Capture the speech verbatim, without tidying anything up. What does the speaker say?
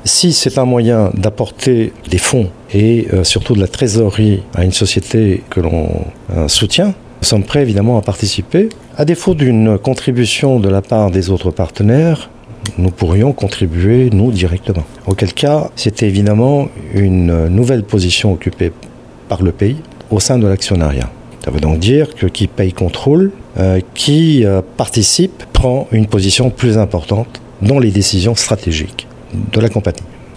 Si c'est un moyen d'apporter des fonds et euh, surtout de la trésorerie à une société que l'on euh, soutient, nous sommes prêts évidemment à participer. À défaut d'une contribution de la part des autres partenaires, nous pourrions contribuer, nous, directement. Auquel cas, c'était évidemment une nouvelle position occupée par le pays au sein de l'actionnariat. Ça veut donc dire que qui paye contrôle, euh, qui euh, participe, prend une position plus importante dans les décisions stratégiques de la compagnie.